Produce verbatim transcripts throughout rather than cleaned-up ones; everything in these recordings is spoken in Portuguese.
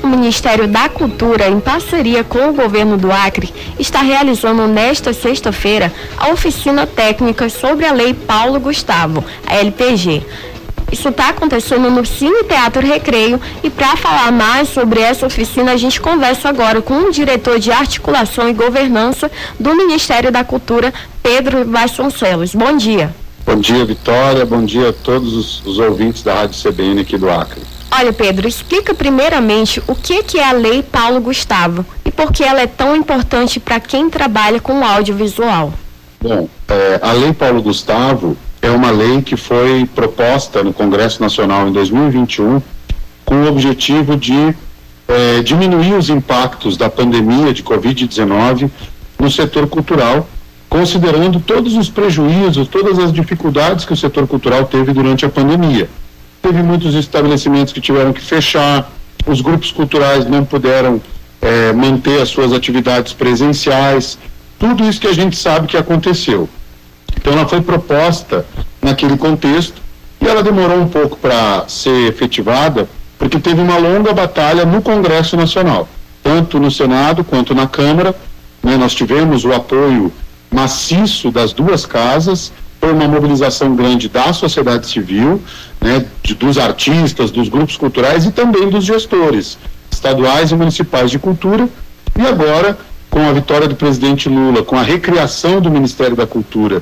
Ministério da Cultura, em parceria com o governo do Acre, está realizando nesta sexta-feira a oficina técnica sobre a Lei Paulo Gustavo, a L P G. Isso está acontecendo no Cine Teatro Recreio, e para falar mais sobre essa oficina, a gente conversa agora com o diretor de Articulação e Governança do Ministério da Cultura, Pedro Vasconcelos. Bom dia. Bom dia, Vitória. Bom dia a todos os, os ouvintes da Rádio C B N aqui do Acre. Olha, Pedro, explica primeiramente o que, que é a Lei Paulo Gustavo e por que ela é tão importante para quem trabalha com audiovisual. Bom, é, a Lei Paulo Gustavo é uma lei que foi proposta no Congresso Nacional em dois mil e vinte e um com o objetivo de é, diminuir os impactos da pandemia de covid dezenove no setor cultural, considerando todos os prejuízos, todas as dificuldades que o setor cultural teve durante a pandemia. Teve muitos estabelecimentos que tiveram que fechar, os grupos culturais não puderam é, manter as suas atividades presenciais, tudo isso que a gente sabe que aconteceu. Então ela foi proposta naquele contexto e ela demorou um pouco para ser efetivada, porque teve uma longa batalha no Congresso Nacional, tanto no Senado quanto na Câmara, né? Nós tivemos o apoio maciço das duas casas, foi uma mobilização grande da sociedade civil, né, de, dos artistas, dos grupos culturais e também dos gestores estaduais e municipais de cultura. E agora, com a vitória do presidente Lula, com a recriação do Ministério da Cultura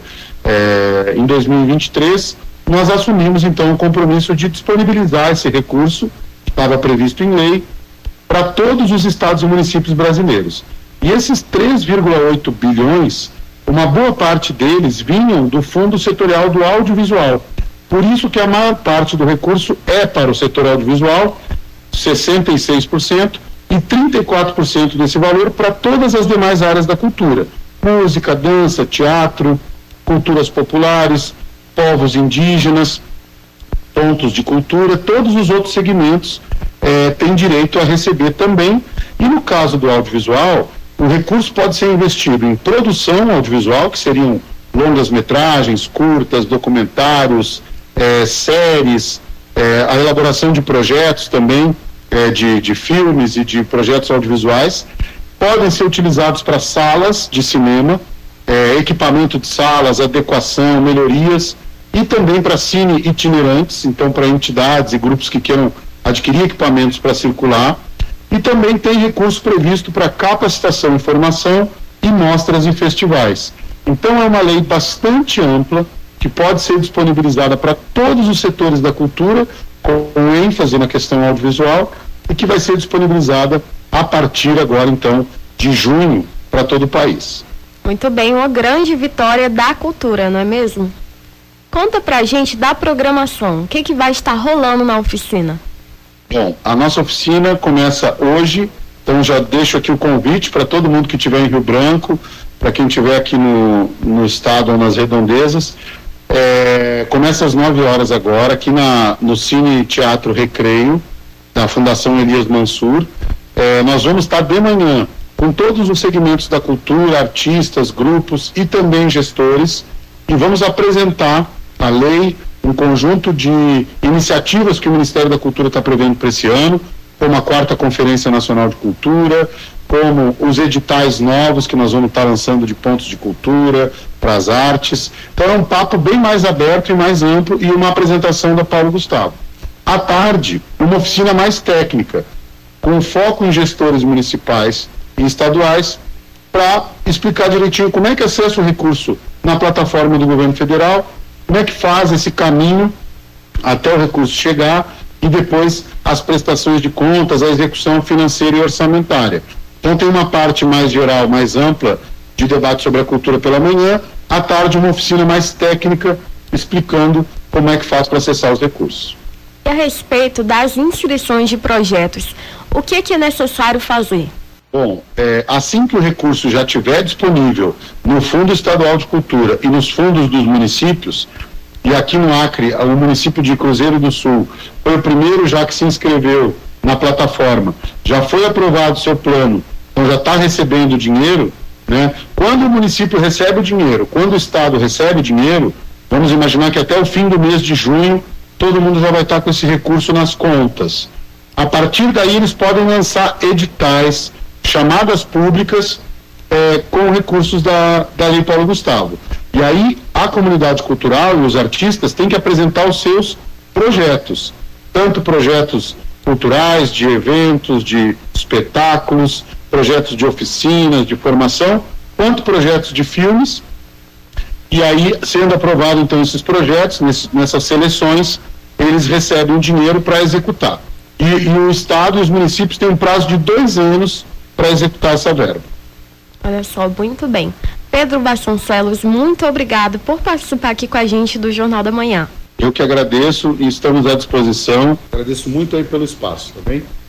eh, em dois mil e vinte e três, nós assumimos então o compromisso de disponibilizar esse recurso, que estava previsto em lei, para todos os estados e municípios brasileiros. E esses três vírgula oito bilhões, uma boa parte deles vinham do Fundo Setorial do Audiovisual. Por isso que a maior parte do recurso é para o setor audiovisual, sessenta e seis por cento, e trinta e quatro por cento desse valor para todas as demais áreas da cultura: música, dança, teatro, culturas populares, povos indígenas, pontos de cultura, todos os outros segmentos eh, têm direito a receber também. E no caso do audiovisual, o recurso pode ser investido em produção audiovisual, que seriam longas metragens, curtas, documentários, eh, séries, eh, a elaboração de projetos também, eh, de, de filmes e de projetos audiovisuais. Podem ser utilizados para salas de cinema, eh, equipamento de salas, adequação, melhorias, e também para cine itinerantes, então para entidades e grupos que queiram adquirir equipamentos para circular. E também tem recurso previsto para capacitação e formação e mostras e festivais. Então é uma lei bastante ampla, que pode ser disponibilizada para todos os setores da cultura, com ênfase na questão audiovisual, e que vai ser disponibilizada a partir agora, então, de junho, para todo o país. Muito bem, uma grande vitória da cultura, não é mesmo? Conta pra gente da programação, o que, que vai estar rolando na oficina? Bom, a nossa oficina começa hoje, então já deixo aqui o convite para todo mundo que estiver em Rio Branco, para quem estiver aqui no, no estado ou nas redondezas. É, começa às nove horas agora, aqui na, no Cine Teatro Recreio, da Fundação Elias Mansur. É, nós vamos estar de manhã com todos os segmentos da cultura, artistas, grupos e também gestores, e vamos apresentar a lei, um conjunto de iniciativas que o Ministério da Cultura está prevendo para esse ano, como a quarta Conferência Nacional de Cultura, como os editais novos que nós vamos estar lançando de pontos de cultura para as artes. Então é um papo bem mais aberto e mais amplo, e uma apresentação da Paulo Gustavo. À tarde, uma oficina mais técnica, com foco em gestores municipais e estaduais, para explicar direitinho como é que acessa o recurso na plataforma do governo federal, como é que faz esse caminho até o recurso chegar, e depois as prestações de contas, a execução financeira e orçamentária. Então tem uma parte mais geral, mais ampla, de debate sobre a cultura pela manhã, à tarde uma oficina mais técnica, explicando como é que faz para acessar os recursos. E a respeito das inscrições de projetos, o que, que é necessário fazer? Bom, é, assim que o recurso já estiver disponível no Fundo Estadual de Cultura e nos fundos dos municípios, e aqui no Acre, o município de Cruzeiro do Sul foi o primeiro já que se inscreveu na plataforma, já foi aprovado o seu plano, então já está recebendo dinheiro, né? Quando o município recebe o dinheiro, quando o Estado recebe dinheiro, vamos imaginar que até o fim do mês de junho, todo mundo já vai estar com esse recurso nas contas. A partir daí eles podem lançar editais, chamadas públicas é, com recursos da, da Lei Paulo Gustavo. E aí a comunidade cultural e os artistas têm que apresentar os seus projetos, tanto projetos culturais, de eventos, de espetáculos, projetos de oficinas, de formação, quanto projetos de filmes. E aí, sendo aprovado então esses projetos, nesse, nessas seleções, eles recebem o dinheiro para executar. E, e o Estado e os municípios têm um prazo de dois anos para executar essa verba. Olha só, muito bem. Pedro Vasconcelos, muito obrigado por participar aqui com a gente do Jornal da Manhã. Eu que agradeço e estamos à disposição. Agradeço muito aí pelo espaço, tá bem?